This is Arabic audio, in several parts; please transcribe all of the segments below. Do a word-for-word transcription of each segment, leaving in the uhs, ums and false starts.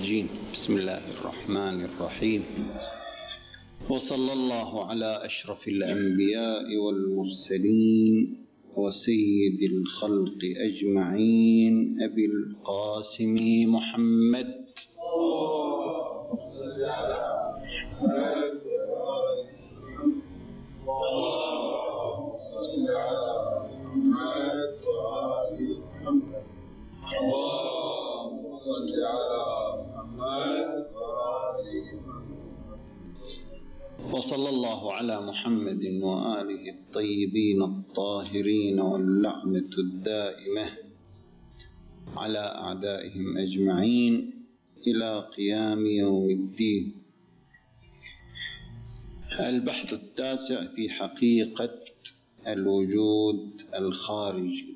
الرجيم. بسم الله الرحمن الرحيم. وصلى الله على أشرف الأنبياء والمرسلين وسيد الخلق أجمعين أبي القاسم محمد وصلى الله على محمد وآله الطيبين الطاهرين واللعنة الدائمة على أعدائهم أجمعين إلى قيام يوم الدين. البحث التاسع في حقيقة الوجود الخارجي.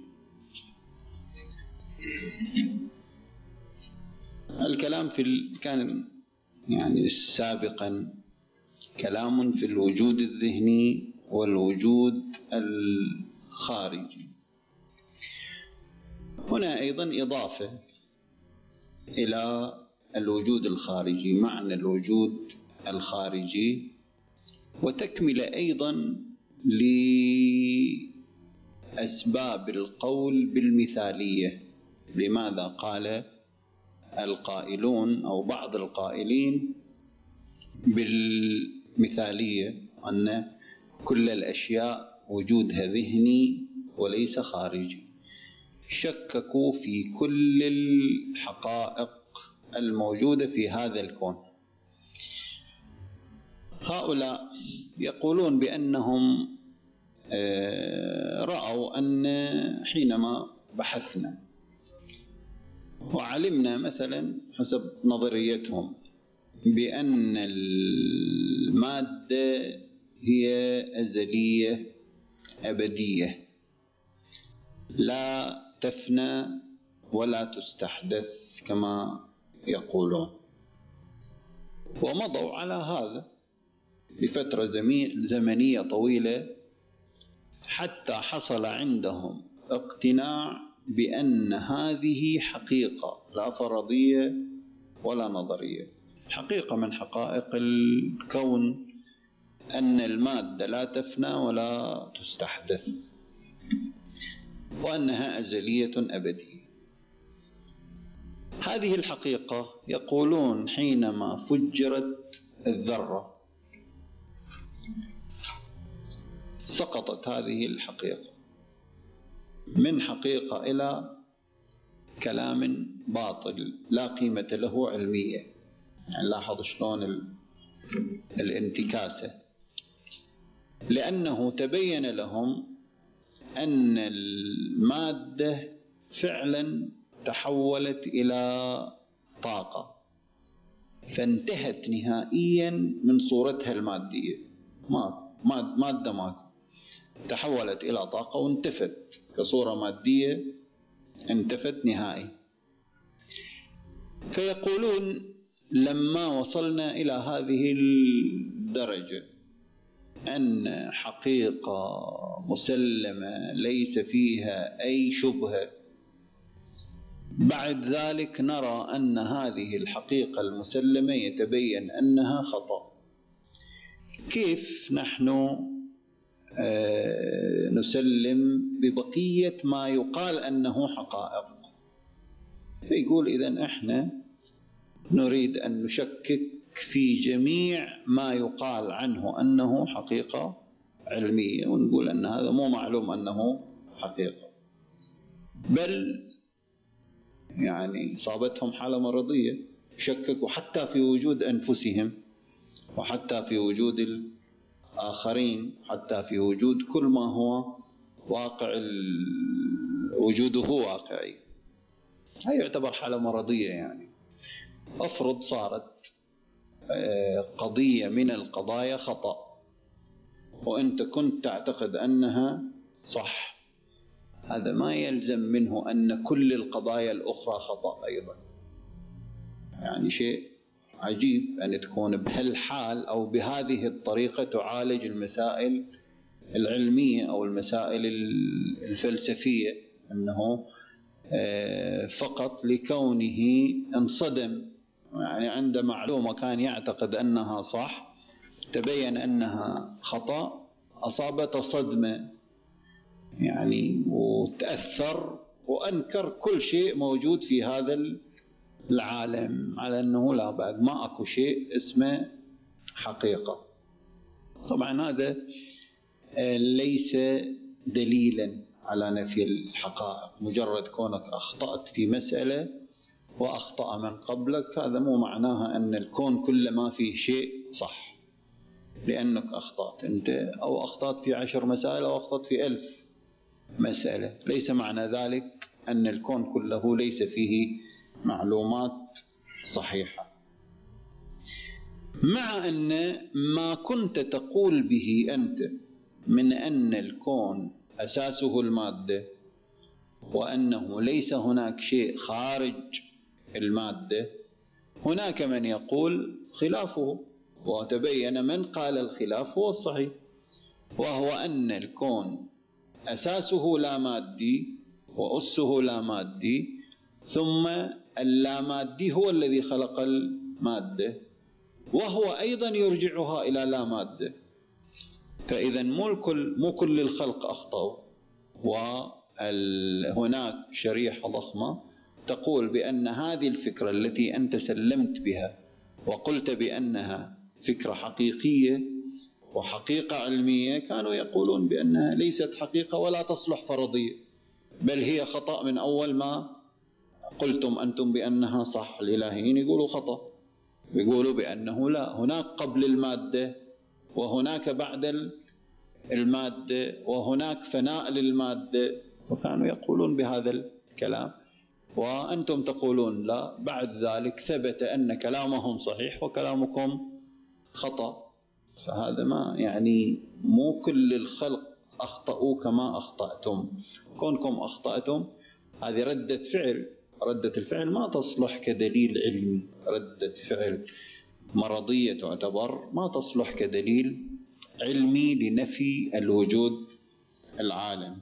الكلام في ال... كان يعني سابقا كلام في الوجود الذهني والوجود الخارجي. هنا أيضا إضافة إلى الوجود الخارجي، معنى الوجود الخارجي، وتكمل أيضا لأسباب القول بالمثالية. لماذا قال القائلون أو بعض القائلين بالمثالية أن كل الأشياء وجودها ذهني وليس خارجي؟ شككوا في كل الحقائق الموجودة في هذا الكون. هؤلاء يقولون بأنهم رأوا أن حينما بحثنا وعلمنا مثلا حسب نظريتهم بأن المادة هي أزلية أبدية لا تفنى ولا تستحدث كما يقولون، ومضوا على هذا لفترة زمنية طويلة حتى حصل عندهم اقتناع بأن هذه حقيقة لا فرضية ولا نظرية، حقيقة من حقائق الكون أن المادة لا تفنى ولا تستحدث وأنها أزلية أبدية. هذه الحقيقة يقولون حينما فجرت الذرة سقطت هذه الحقيقة من حقيقة إلى كلام باطل لا قيمة له علمية. يعني لاحظ شلون الانتكاسة، لأنه تبين لهم أن المادة فعلا تحولت إلى طاقة، فانتهت نهائيا من صورتها المادية، ما مادة ماكو، تحولت إلى طاقة وانتفت كصورة مادية، انتفت نهائي. فيقولون لما وصلنا إلى هذه الدرجة أن حقيقة مسلمة ليس فيها أي شبهة، بعد ذلك نرى أن هذه الحقيقة المسلمة يتبين أنها خطأ. كيف نحن آه نسلم ببقية ما يقال أنه حقائق؟ فيقول إذن إحنا نريد أن نشكك في جميع ما يقال عنه أنه حقيقة علمية، ونقول أن هذا مو معلوم أنه حقيقة، بل يعني صابتهم حالة مرضية، شككوا حتى في وجود أنفسهم وحتى في وجود الآخرين، حتى في وجود كل ما هو واقع، وجوده واقعي. هذا يعتبر حالة مرضية. يعني أفرض صارت قضية من القضايا خطأ وأنت كنت تعتقد أنها صح، هذا ما يلزم منه أن كل القضايا الأخرى خطأ أيضا. يعني شيء عجيب أن تكون بهالحال أو بهذه الطريقة تعالج المسائل العلمية أو المسائل الفلسفية، أنه فقط لكونه انصدم يعني عند معلومة كان يعتقد أنها صح، تبين أنها خطأ، أصابته صدمة يعني وتأثر وأنكر كل شيء موجود في هذا العالم على أنه لا بعد ما أكو شيء اسمه حقيقة. طبعا هذا ليس دليلا على نفي الحقائق. مجرد كونك أخطأت في مسألة وأخطأ من قبلك هذا مو معناها أن الكون كله ما فيه شيء صح، لأنك أخطأت أنت أو أخطأت في عشر مسائل أو أخطأت في ألف مسألة، ليس معنى ذلك أن الكون كله ليس فيه معلومات صحيحة. مع أن ما كنت تقول به أنت من أن الكون أساسه المادة وأنه ليس هناك شيء خارج المادة، هناك من يقول خلافه، وتبين من قال الخلاف هو الصحيح، وهو أن الكون أساسه لا مادي وأسه لا مادي، ثم اللامادي هو الذي خلق المادة وهو أيضا يرجعها إلى لا مادة. فإذا مو كل مو كل الخلق أخطأوا، وهناك شريحة ضخمة تقول بأن هذه الفكرة التي أنت سلمت بها وقلت بأنها فكرة حقيقية وحقيقة علمية، كانوا يقولون بأنها ليست حقيقة ولا تصلح فرضية، بل هي خطأ من أول ما قلتم أنتم بأنها صح. الإلهيين يقولوا خطأ، يقولوا بأنه لا، هناك قبل المادة وهناك بعد المادة وهناك فناء للمادة، وكانوا يقولون بهذا الكلام، وأنتم تقولون لا، بعد ذلك ثبت أن كلامهم صحيح وكلامكم خطأ. فهذا ما يعني مو كل الخلق أخطأوا كما أخطأتم. كونكم أخطأتم هذه ردة فعل، ردة الفعل ما تصلح كدليل علمي، ردة فعل مرضية تعتبر، ما تصلح كدليل علمي لنفي الوجود العالم.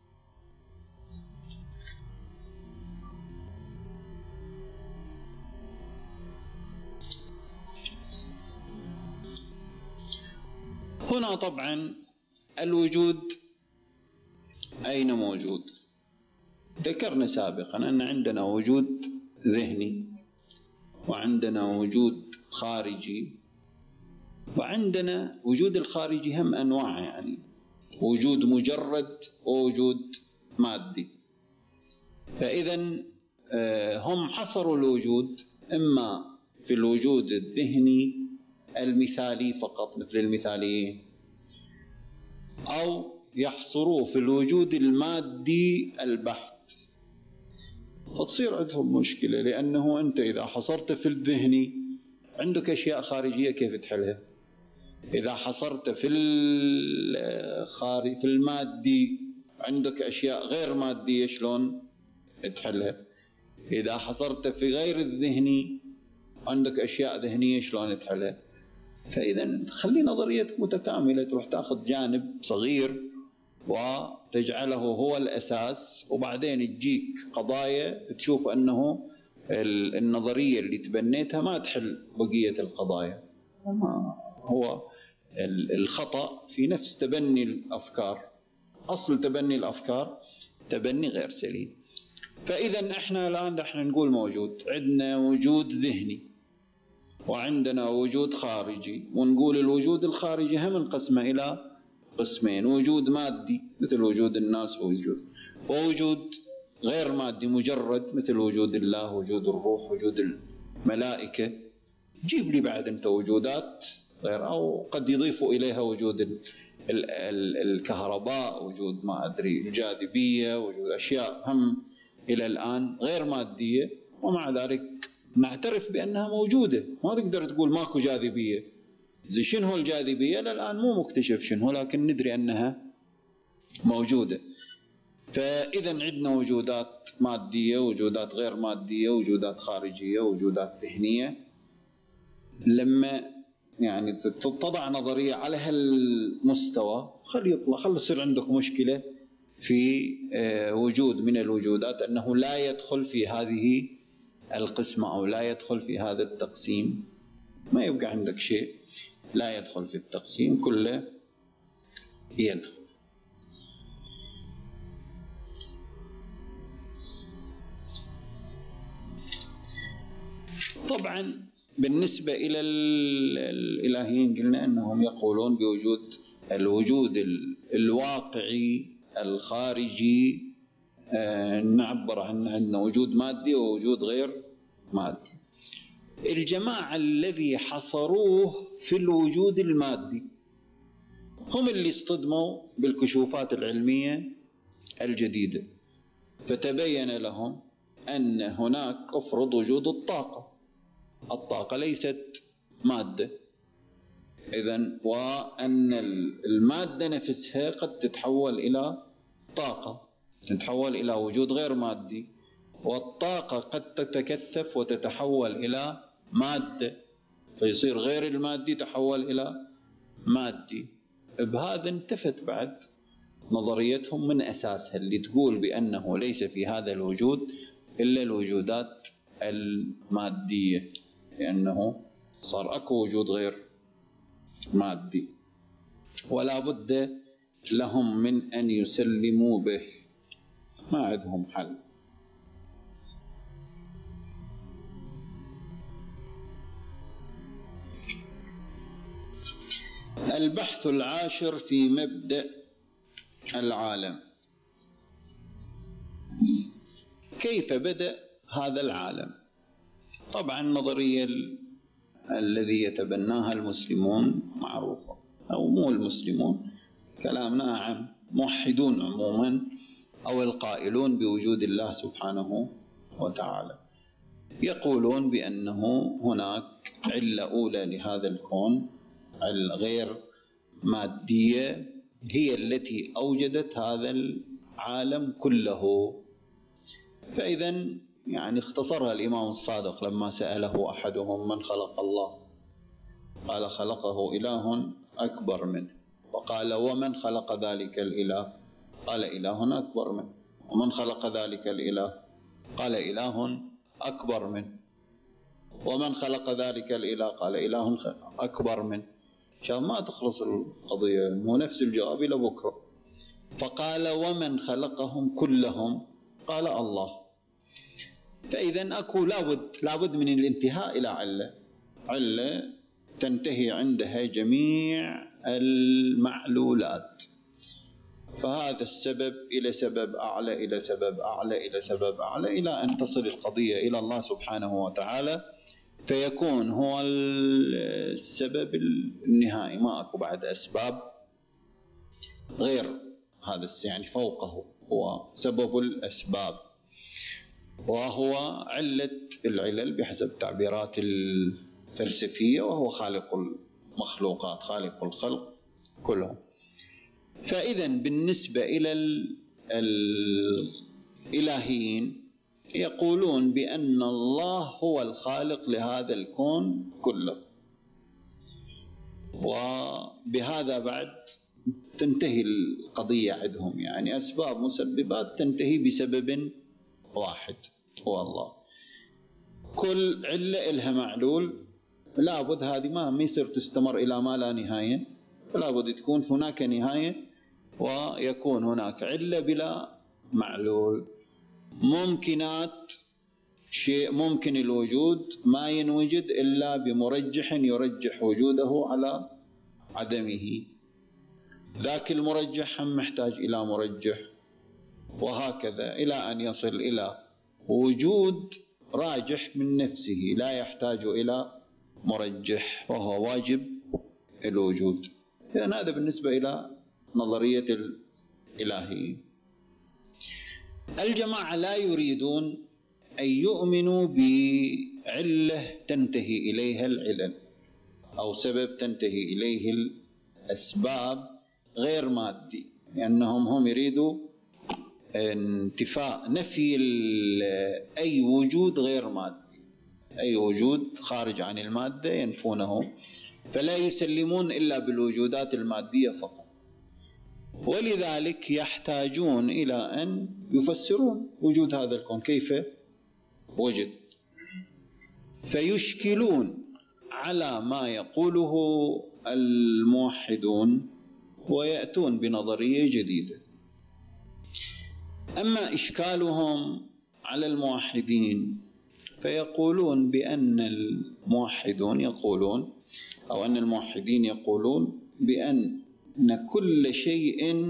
هنا طبعا الوجود أين موجود؟ ذكرنا سابقا أن عندنا وجود ذهني وعندنا وجود خارجي، وعندنا وجود الخارجي هم أنواع، يعني وجود مجرد ووجود مادي. فإذا هم حصروا الوجود إما في الوجود الذهني المثالي فقط مثل المثاليين، أو يحصروه في الوجود المادي البحت. فتصير عندهم مشكلة، لأنه أنت إذا حصرت في الذهني عندك أشياء خارجية كيف تحلها؟ إذا حصرت في الخارج في المادي عندك أشياء غير مادية شلون تحلها؟ إذا حصرت في غير الذهني عندك أشياء ذهنية شلون تحلها؟ فإذا خلي نظريتك متكاملة، تروح تأخذ جانب صغير وتجعله هو الأساس، وبعدين تجيك قضايا تشوف أنه النظرية اللي تبنيتها ما تحل بقية القضايا. هو الخطأ في نفس تبني الأفكار، أصل تبني الأفكار تبني غير سليم. فإذا إحنا الآن احنا نقول موجود، عندنا وجود ذهني وعندنا وجود خارجي، ونقول الوجود الخارجي هم انقسمه إلى قسمين: وجود مادي مثل وجود الناس ووجود ووجود غير مادي مجرد مثل وجود الله، وجود الروح، وجود الملائكة. جيب لي بعد أنت وجودات غير، أو قد يضيفوا إليها وجود ال ال ال الكهرباء، وجود ما أدري الجاذبية، وجود أشياء هم إلى الآن غير مادية، ومع ذلك نعترف بأنها موجودة. ما تقدر تقول ماكو جاذبية. زي شنو هو الجاذبية؟ للآن مو مكتشف شنو، لكن ندري أنها موجودة. فإذا عندنا وجودات مادية، وجودات غير مادية، وجودات خارجية، وجودات ذهنية. لما يعني تضع نظرية على هالمستوى خلي يطلع خلي يصير عندك مشكلة في وجود من الوجودات أنه لا يدخل في هذه القسمة أو لا يدخل في هذا التقسيم، ما يبقى عندك شيء لا يدخل في التقسيم، كله يدخل. طبعا بالنسبة إلى الإلهيين قلنا أنهم يقولون بوجود الوجود الواقعي الخارجي، نعبر عنه عندنا وجود مادي ووجود غير مادي. الجماعة الذي حصروه في الوجود المادي هم اللي اصطدموا بالكشوفات العلمية الجديدة، فتبين لهم أن هناك أفرض وجود الطاقة، الطاقة ليست مادة إذن، وأن المادة نفسها قد تتحول إلى طاقة، تتحول إلى وجود غير مادي، والطاقة قد تتكثف وتتحول إلى مادة فيصير غير المادي تحول إلى مادي. بهذا انتفت بعد نظريتهم من أساسها اللي تقول بأنه ليس في هذا الوجود إلا الوجودات المادية، لأنه صار أكو وجود غير مادي ولا بد لهم من أن يسلموا به، ما عندهم حل. البحث العاشر في مبدأ العالم. كيف بدأ هذا العالم؟ طبعا النظرية الذي يتبناها المسلمون معروفة، أو مو المسلمون، كلامنا عن موحدون عموما أو القائلون بوجود الله سبحانه وتعالى، يقولون بأنه هناك علة أولى لهذا الكون الغير مادية هي التي أوجدت هذا العالم كله. فإذا يعني اختصرها الإمام الصادق لما سأله أحدهم من خلق الله؟ قال خلقه إله أكبر منه. وقال ومن خلق ذلك الإله؟ قال إله أكبر منه. ومن خلق ذلك الإله؟ قال إله أكبر منه. ومن خلق ذلك الإله؟ قال إله أكبر منه. عشان ما تخلص القضية، مو نفس الجواب إلى بكرة. فقال ومن خلقهم كلهم؟ قال الله. فإذا أكو لابد لابد من الانتهاء إلى علة، علة تنتهي عندها جميع المعلولات، فهذا السبب إلى سبب أعلى إلى سبب أعلى إلى سبب أعلى إلى أن تصل القضية إلى الله سبحانه وتعالى، فيكون هو السبب النهائي، ما أكو بعد أسباب غير هذا، يعني فوقه هو سبب الأسباب، وهو علة العلل بحسب تعبيرات الفلسفية، وهو خالق المخلوقات، خالق الخلق كلهم. فإذا بالنسبة إلى الإلهيين يقولون بأن الله هو الخالق لهذا الكون كله، وبهذا بعد تنتهي القضية عندهم، يعني أسباب مسببات تنتهي بسبب واحد هو الله. كل علة إلها معلول، لابد هذه ما يصير تستمر إلى ما لا نهاية، لابد تكون هناك نهاية ويكون هناك علة بلا معلول. ممكنات شيء ممكن الوجود ما ينوجد إلا بمرجح يرجح وجوده على عدمه، ذاك المرجح هم محتاج إلى مرجح، وهكذا إلى أن يصل إلى وجود راجح من نفسه لا يحتاج إلى مرجح، وهو واجب الوجود. إذن هذا بالنسبة إلى نظرية الإلهية. الجماعة لا يريدون أن يؤمنوا بعلة تنتهي إليها العلل أو سبب تنتهي إليه الأسباب غير مادي، لأنهم هم يريدوا انتفاء نفي أي وجود غير مادي، أي وجود خارج عن المادة ينفونه، فلا يسلمون إلا بالوجودات المادية فقط. ولذلك يحتاجون إلى أن يفسرون وجود هذا الكون، كيف وجد، فيشكلون على ما يقوله الموحدون ويأتون بنظرية جديدة. أما إشكالهم على الموحدين فيقولون بأن الموحدون يقولون أو أن الموحدين يقولون بأن كل شيء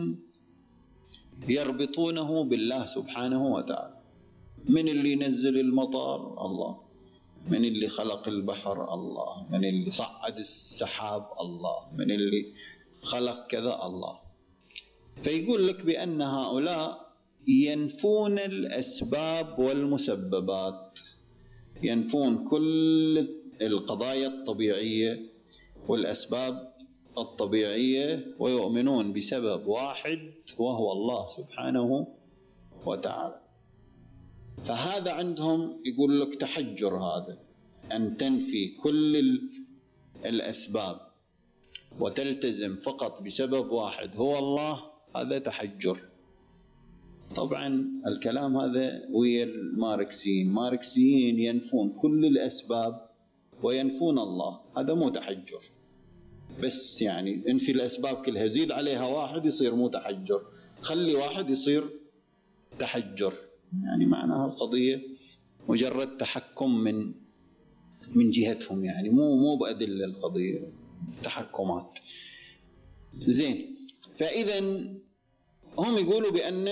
يربطونه بالله سبحانه وتعالى، من اللي ينزل المطر الله، من اللي خلق البحر الله، من اللي صعد السحاب الله، من اللي خلق كذا الله. فيقول لك بأن هؤلاء ينفون الأسباب والمسببات، ينفون كل القضايا الطبيعية والأسباب الطبيعية، ويؤمنون بسبب واحد وهو الله سبحانه وتعالى. فهذا عندهم يقول لك تحجر، هذا أن تنفي كل الأسباب وتلتزم فقط بسبب واحد هو الله، هذا تحجر. طبعا الكلام هذا ويا الماركسيين، ماركسيين ينفون كل الأسباب وينفون الله، هذا مو تحجر، بس يعني انفي الأسباب كلها، زيد عليها واحد يصير مو تحجر، خلي واحد يصير تحجر. يعني معناها القضية مجرد تحكم من من جهتهم، يعني مو مو بأدلة، القضية تحكمات. زين، فإذا هم يقولوا بأن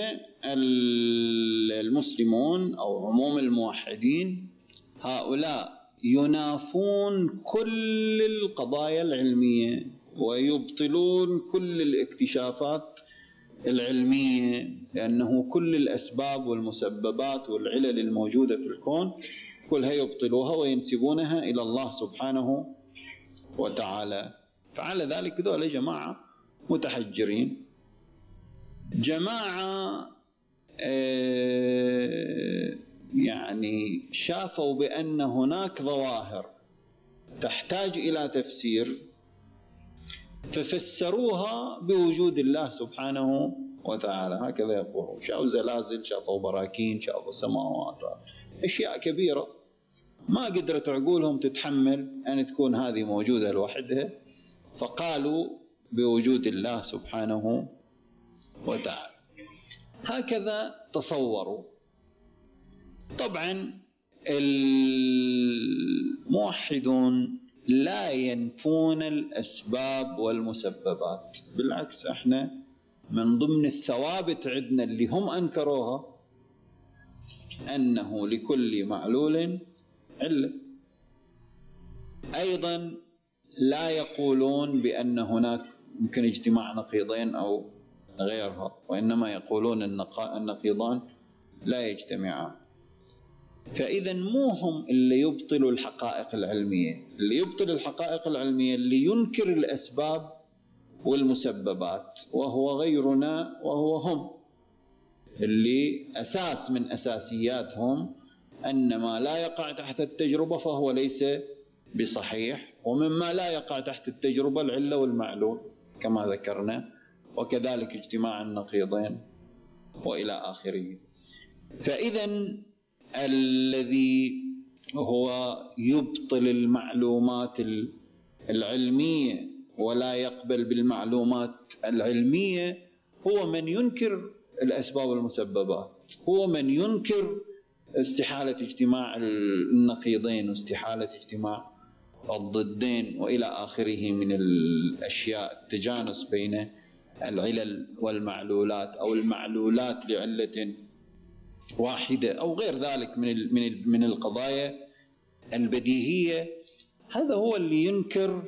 المسلمون أو عموم الموحدين هؤلاء ينافون كل القضايا العلمية ويبطلون كل الاكتشافات العلمية، لأنه كل الأسباب والمسببات والعلل الموجودة في الكون كلها يبطلوها وينسبونها إلى الله سبحانه وتعالى. فعلى ذلك دول جماعة متحجرين، جماعة يعني شافوا بأن هناك ظواهر تحتاج إلى تفسير، ففسروها بوجود الله سبحانه وتعالى. هكذا يقولون، شافوا زلازل، شافوا براكين، شافوا سماوات، أشياء كبيرة ما قدرت عقولهم تتحمل أن تكون هذه موجودة لوحدها، فقالوا بوجود الله سبحانه وتعالى. هكذا تصوروا. طبعا الموحدون لا ينفون الأسباب والمسببات، بالعكس احنا من ضمن الثوابت عندنا اللي هم أنكروها أنه لكل معلول علة. أيضا لا يقولون بأن هناك يمكن اجتماع نقيضين أو غيرها، وإنما يقولون النقيضان لا يجتمعان. فإذا مو هم اللي يبطلوا الحقائق العلمية، اللي يبطل الحقائق العلمية اللي ينكر الأسباب والمسببات، وهو غيرنا وهو هم، اللي أساس من أساسياتهم أن ما لا يقع تحت التجربة فهو ليس بصحيح، ومما لا يقع تحت التجربة العلة والمعلول كما ذكرنا، وكذلك اجتماع النقيضين وإلى آخره. فإذا الذي هو يبطل المعلومات العلمية ولا يقبل بالمعلومات العلمية هو من ينكر الأسباب والمسببات، هو من ينكر استحالة اجتماع النقيضين واستحالة اجتماع الضدين وإلى آخره من الأشياء، التجانس بين العلل والمعلولات أو المعلولات لعلة واحدة أو غير ذلك من من من القضايا البديهية. هذا هو اللي ينكر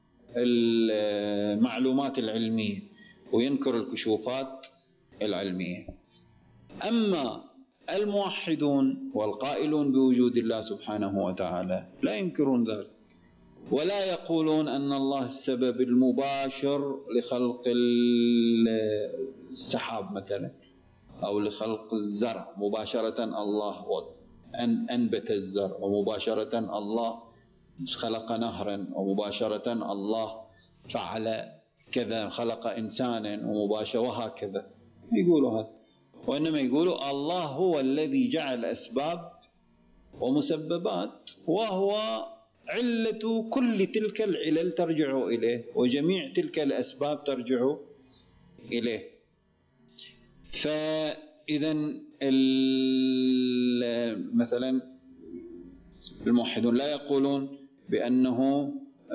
المعلومات العلمية وينكر الكشوفات العلمية. أما الموحدون والقائلون بوجود الله سبحانه وتعالى لا ينكرون ذلك، ولا يقولون أن الله السبب المباشر لخلق السحاب مثلا، أو لخلق الزرع مباشرة الله أن أنبت الزرع، ومباشرة الله خلق نهرا، ومباشرة الله فعل كذا خلق إنسانا ومباشرة، وهكذا يقولوا هذا. وإنما يقولوا الله هو الذي جعل أسباب ومسببات، وهو علة كل تلك العلل ترجع إليه، وجميع تلك الأسباب ترجع إليه. فإذا مثلا الموحدون لا يقولون بأنه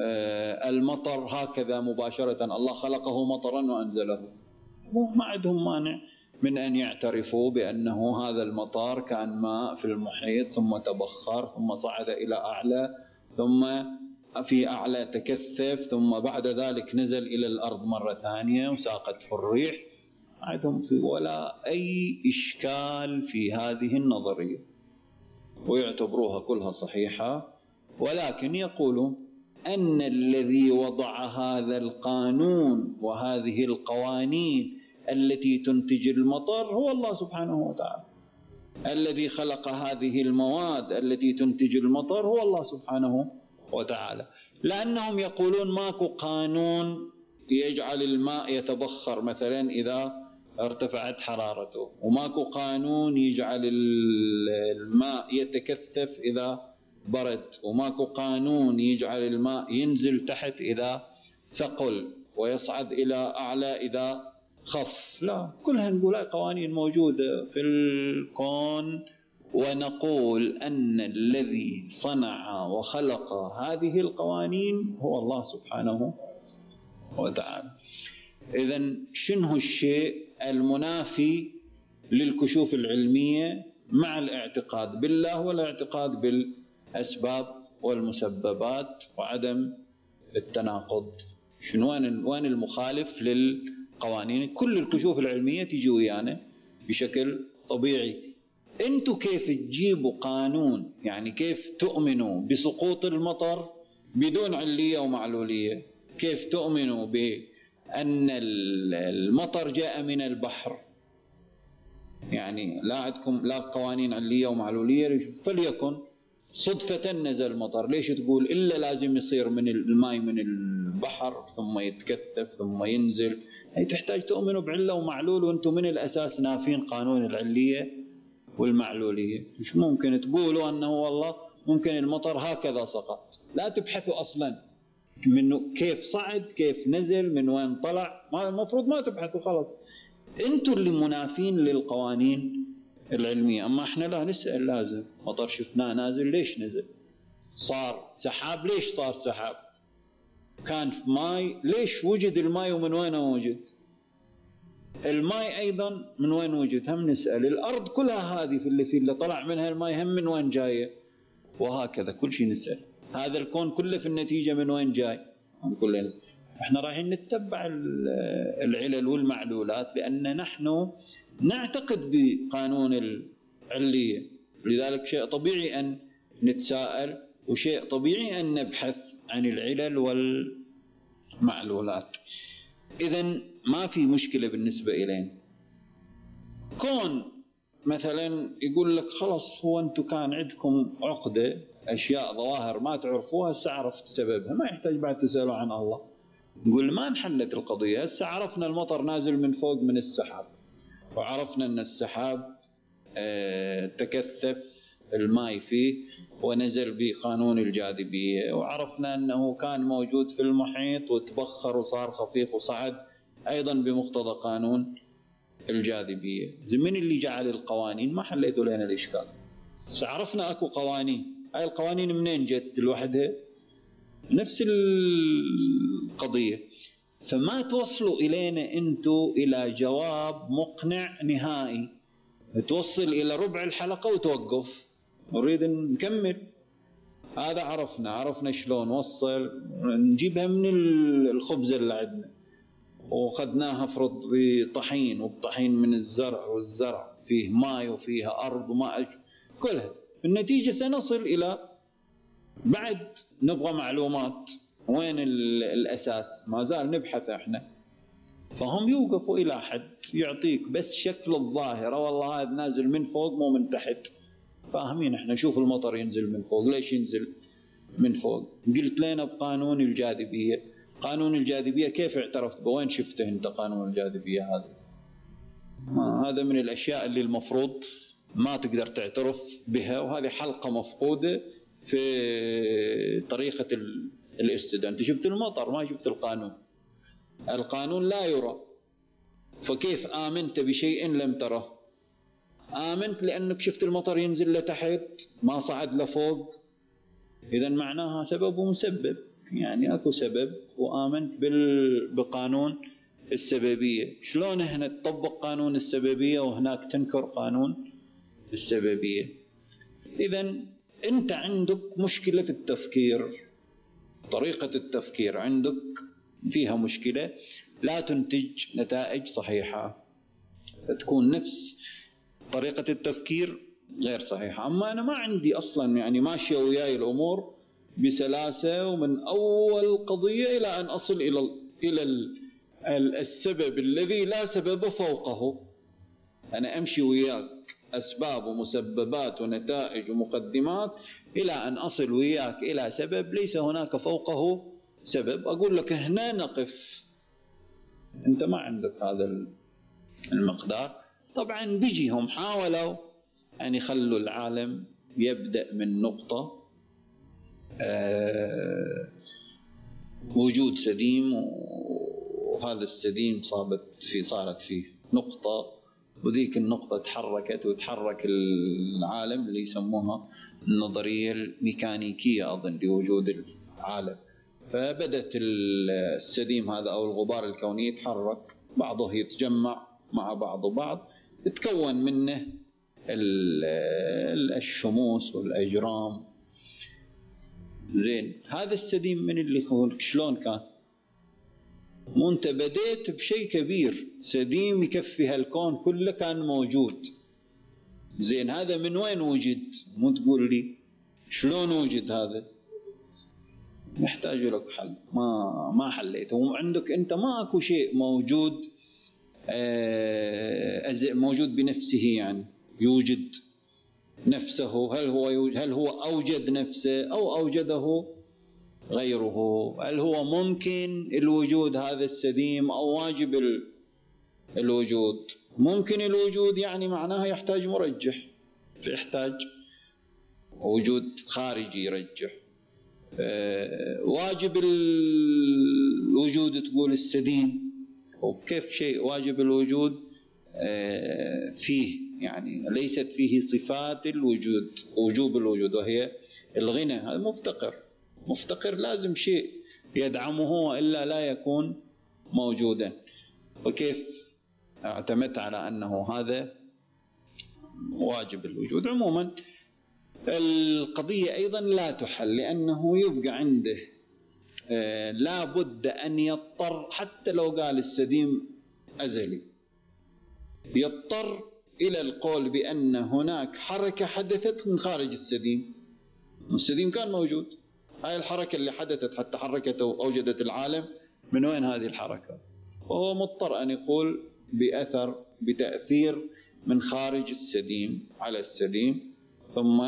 المطر هكذا مباشرة الله خلقه مطرا وأنزله، ما عندهم مانع من أن يعترفوا بأنه هذا المطر كان ماء في المحيط ثم تبخر ثم صعد إلى أعلى ثم في أعلى تكثف ثم بعد ذلك نزل إلى الأرض مرة ثانية وساقته الريح. عندهم في ولا أي إشكال في هذه النظرية ويعتبروها كلها صحيحة، ولكن يقولون أن الذي وضع هذا القانون وهذه القوانين التي تنتج المطر هو الله سبحانه وتعالى. الذي خلق هذه المواد التي تنتج المطر هو الله سبحانه وتعالى، لأنهم يقولون ماكو قانون يجعل الماء يتبخر مثلا إذا ارتفعت حرارته، وماكو قانون يجعل الماء يتكثف إذا برد، وماكو قانون يجعل الماء ينزل تحت إذا ثقل ويصعد إلى أعلى إذا خف. لا، كلها نقول قوانين موجودة في الكون، ونقول أن الذي صنع وخلق هذه القوانين هو الله سبحانه وتعالى. إذن شنو الشيء المنافي للكشوف العلمية مع الاعتقاد بالله والاعتقاد بالأسباب والمسببات وعدم التناقض؟ شنو وين المخالف للقوانين؟ كل الكشوف العلمية تجي ويانا بشكل طبيعي. انتوا كيف تجيبوا قانون؟ يعني كيف تؤمنوا بسقوط المطر بدون علية ومعلولية؟ كيف تؤمنوا بأن المطر جاء من البحر؟ يعني لا عندكم لا قوانين علية ومعلولية، فليكن صدفة نزل المطر، ليش تقول إلا لازم يصير من الماء من البحر ثم يتكثف ثم ينزل؟ هي تحتاج تؤمنوا بعلة ومعلول، وانتم من الأساس نافين قانون العلية والمعلولية. مش ممكن تقولوا أنه والله ممكن المطر هكذا سقط، لا تبحثوا أصلا منه كيف صعد كيف نزل من وين طلع، ما المفروض ما تبحثوا، خلاص انتوا اللي منافين للقوانين العلمية. أما احنا لا نسأل، لازم مطر شفناه نازل ليش نزل؟ صار سحاب ليش صار سحاب؟ كان في ماي ليش وجد الماي ومن وين وجد؟ الماء أيضا من وين وجد؟ هم نسأل. الأرض كلها هذه في اللي في اللي طلع منها الماء هم من وين جاية؟ وهكذا كل شيء نسأل. هذا الكون كله في النتيجة من وين جاي؟ كلنا احنا رايحين نتبع العلل والمعلولات، لأن نحن نعتقد بقانون العلية، لذلك شيء طبيعي أن نتساءل وشيء طبيعي أن نبحث عن العلل والمعلولات. إذن ما في مشكلة بالنسبة إلينا. كون مثلا يقول لك خلاص هو أنتم كان عندكم عقدة أشياء ظواهر ما تعرفوها، هسه عرفت سببها، ما يحتاج بعد تسألوا عن الله. نقول ما انحلت القضية، هسه عرفنا المطر نازل من فوق من السحاب، وعرفنا أن السحاب اه تكثف الماء فيه ونزل بقانون الجاذبية، وعرفنا أنه كان موجود في المحيط وتبخر وصار خفيف وصعد أيضا بمقتضى قانون الجاذبية. من اللي جعل القوانين؟ ما حليتوا لنا الإشكال. عرفنا أكو قوانين، هاي القوانين منين جت لوحدها؟ نفس القضية. فما توصلوا إلينا أنتوا إلى جواب مقنع نهائي، توصل إلى ربع الحلقة وتوقف، نريد نكمل. هذا عرفنا عرفنا شلون وصل، نجيبها من الخبز اللي عندنا وخذناها فرض بطحين، والطحين من الزرع، والزرع فيه ماء وفيها أرض وماء كلها. النتيجة سنصل إلى بعد نبغى معلومات وين الأساس، ما زال نبحث احنا. فهم يوقفوا إلى حد يعطيك بس شكل الظاهرة، والله هذا نازل من فوق مو من تحت. فاهمين احنا نشوف المطر ينزل من فوق، ليش ينزل من فوق؟ قلت لنا بقانون الجاذبية. قانون الجاذبية كيف اعترفت به؟ وين شفته انت قانون الجاذبية هذا؟ هذا من الأشياء اللي المفروض ما تقدر تعترف بها، وهذه حلقة مفقودة في طريقة الاستدلال. أنت شفت المطر ما شفت القانون، القانون لا يرى، فكيف آمنت بشيء لم تره؟ آمنت لأنك شفت المطر ينزل لتحت ما صعد لفوق، إذن معناها سبب ومسبب، يعني أكو سبب وآمنت بقانون السببية. شلون هنا تطبق قانون السببية وهناك تنكر قانون السببية؟ إذن أنت عندك مشكلة في التفكير، طريقة التفكير عندك فيها مشكلة، لا تنتج نتائج صحيحة، تكون نفس طريقة التفكير غير صحيحة. أما أنا ما عندي أصلا يعني ماشية وياي الأمور بسلاسة، ومن أول قضية إلى أن أصل إلى إلى السبب الذي لا سبب فوقه. أنا أمشي وياك أسباب ومسببات ونتائج ومقدمات إلى أن أصل وياك إلى سبب ليس هناك فوقه سبب، أقول لك هنا نقف. أنت ما عندك هذا المقدار. طبعا بيجيهم حاولوا أن يخلوا العالم يبدأ من نقطة آه وجود سديم، وهذا السديم صابت في صارت فيه نقطة، وذيك النقطة تحركت وتحرك العالم اللي يسموها النظرية الميكانيكية أظن لوجود العالم. فبدت السديم هذا أو الغبار الكوني يتحرك، بعضه يتجمع مع بعض بعض، تتكون منه الشموس والأجرام. زين، هذا السديم من اللي يكون شلون كان؟ مو انت بديت بشيء كبير، سديم يكفي هالكون كله كان موجود. زين، هذا من وين وجد؟ مو تقول لي شلون وجد هذا؟ محتاج لك حل، ما ما حليته. عندك انت ما اكو شيء موجود آه موجود بنفسه، يعني يوجد نفسه. هل هو يوجد؟ هل هو اوجد نفسه او اوجده غيره؟ هل هو ممكن الوجود هذا السديم أو واجب الوجود؟ ممكن الوجود يعني معناها يحتاج مرجح، يحتاج وجود خارجي يرجح. أه واجب الوجود تقول السديم، وكيف شيء واجب الوجود أه فيه يعني ليست فيه صفات الوجود، وجوب الوجود وهي الغنى. هذا مفتقر، مفتقر لازم شيء يدعمه وإلا لا يكون موجودا. وكيف اعتمدت على أنه هذا واجب الوجود؟ عموما القضية أيضا لا تحل، لأنه يبقى عنده آه لا بد أن يضطر، حتى لو قال السديم أزلي، يضطر إلى القول بأن هناك حركة حدثت من خارج السديم. السديم كان موجود، هاي الحركة اللي حدثت حتى حركته وأوجدت العالم، من وين هذه الحركة؟ وهو مضطر أن يقول بأثر بتأثير من خارج السديم على السديم، ثم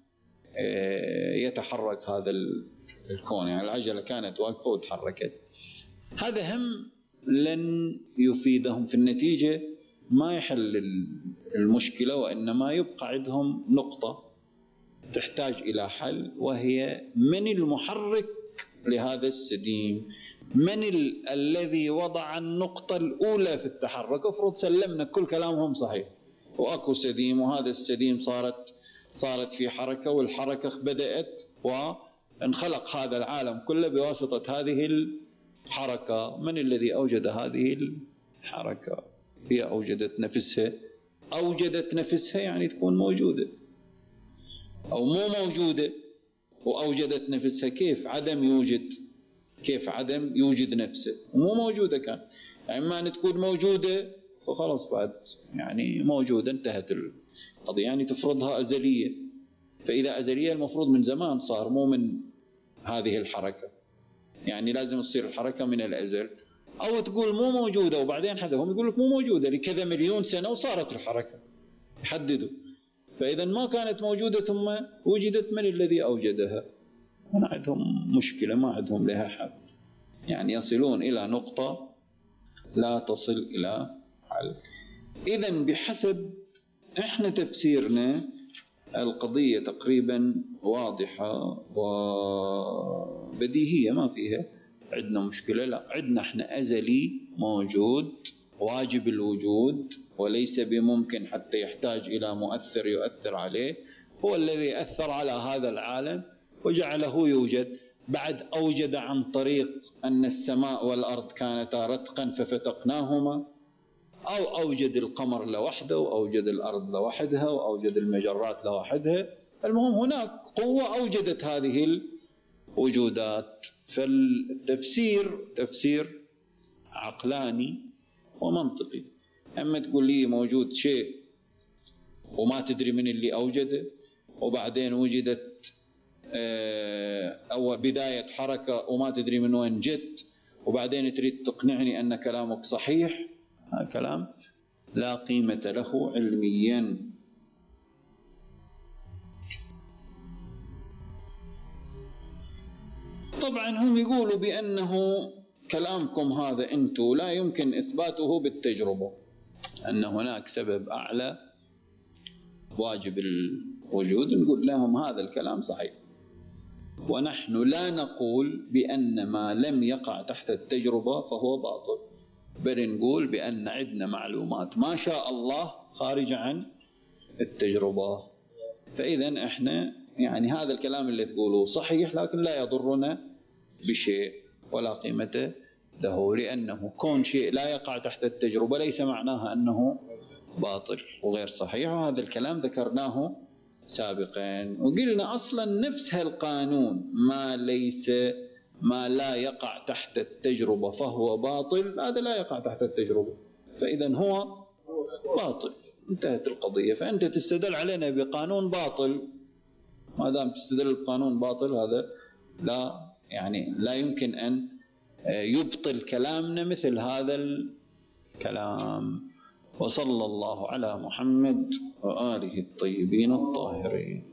يتحرك هذا الكون. يعني العجلة كانت واقفة وتحركت. هذا هم لن يفيدهم في النتيجة، ما يحل المشكلة، وإنما يبقى عندهم نقطة تحتاج إلى حل، وهي من المحرك لهذا السديم؟ من ال... الذي وضع النقطة الأولى في التحرك؟ افرض سلمنا كل كلامهم صحيح وأكو سديم، وهذا السديم صارت صارت في حركة، والحركة بدأت وانخلق هذا العالم كله بواسطة هذه الحركة. من الذي أوجد هذه الحركة؟ هي أوجدت نفسها. أوجدت نفسها يعني تكون موجودة أو مو موجودة، وأوجدت نفسها. كيف عدم يوجد؟ كيف عدم يوجد نفسه؟ مو موجودة كان. إما أن تكون موجودة فخلاص بعد يعني موجودة انتهت القضية، يعني تفرضها أزلية. فإذا أزلية المفروض من زمان صار، مو من هذه الحركة، يعني لازم تصير الحركة من الأزل. أو تقول مو موجودة وبعدين حدهم يقول لك مو موجودة لكذا مليون سنة وصارت الحركة، يحددوا. فإذا ما كانت موجودة ثم وجدت، من الذي أوجدها؟ ما عندهم مشكلة، ما عندهم لها حل، يعني يصلون إلى نقطة لا تصل إلى حل. إذن بحسب إحنا تفسيرنا القضية تقريبا واضحة وبديهية ما فيها عندنا مشكلة. لا، عندنا إحنا أزلي موجود واجب الوجود وليس بممكن حتى يحتاج إلى مؤثر يؤثر عليه، هو الذي أثر على هذا العالم وجعله يوجد. بعد أوجد عن طريق أن السماء والأرض كانتا رتقا ففتقناهما، أو أوجد القمر لوحده وأوجد الأرض لوحدها وأوجد المجرات لوحدها. المهم هناك قوة أوجدت هذه الوجودات. فالتفسير تفسير عقلاني ومنطقي. أما تقول لي موجود شيء وما تدري من اللي أوجده، وبعدين وجدت أو بداية حركة وما تدري من وين جت، وبعدين تريد تقنعني أن كلامك صحيح، هذا كلام لا قيمة له علميا. طبعا هم يقولوا بأنه كلامكم هذا أنتم لا يمكن إثباته بالتجربة، أن هناك سبب أعلى واجب الوجود. نقول لهم هذا الكلام صحيح، ونحن لا نقول بأن ما لم يقع تحت التجربة فهو باطل، بل نقول بأن عندنا معلومات ما شاء الله خارجة عن التجربة. فإذا إحنا يعني هذا الكلام اللي تقولوه صحيح، لكن لا يضرنا بشيء ولا قيمة له، لأنه كون شيء لا يقع تحت التجربة ليس معناها أنه باطل وغير صحيح. وهذا الكلام ذكرناه سابقا، وقلنا أصلا نفس هالقانون ما ليس ما لا يقع تحت التجربة فهو باطل، هذا لا يقع تحت التجربة، فإذا هو باطل، انتهت القضية. فأنت تستدل علينا بقانون باطل، ما دام تستدل بقانون باطل هذا لا يعني لا يمكن أن يبطل كلامنا مثل هذا الكلام. وصلى الله على محمد وآله الطيبين الطاهرين.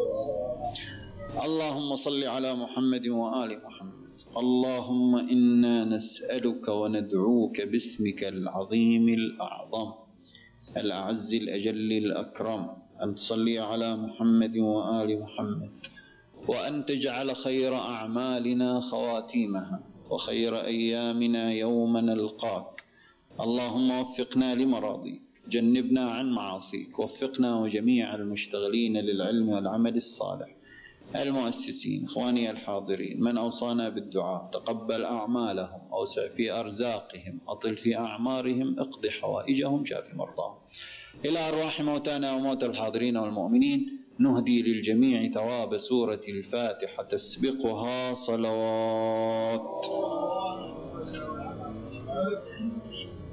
اللهم صل على محمد وآل محمد. اللهم إنا نسألك وندعوك باسمك العظيم الأعظم الأعز الأجل الأكرم أن تصلي على محمد وآل محمد، وأن تجعل خير أعمالنا خواتيمها وخير أيامنا يوم نلقاك. اللهم وفقنا لمراضيك، جنبنا عن معاصيك، وفقنا وجميع المشتغلين للعلم والعمل الصالح، المؤسسين، إخواني الحاضرين، من أوصانا بالدعاء، تقبل أعمالهم، أوسع في أرزاقهم، أطل في أعمارهم، اقض حوائجهم، شاف مرضاهم. إلى أرواح موتانا وموتى الحاضرين والمؤمنين نهدي للجميع ثواب سورة الفاتحة تسبقها صلوات.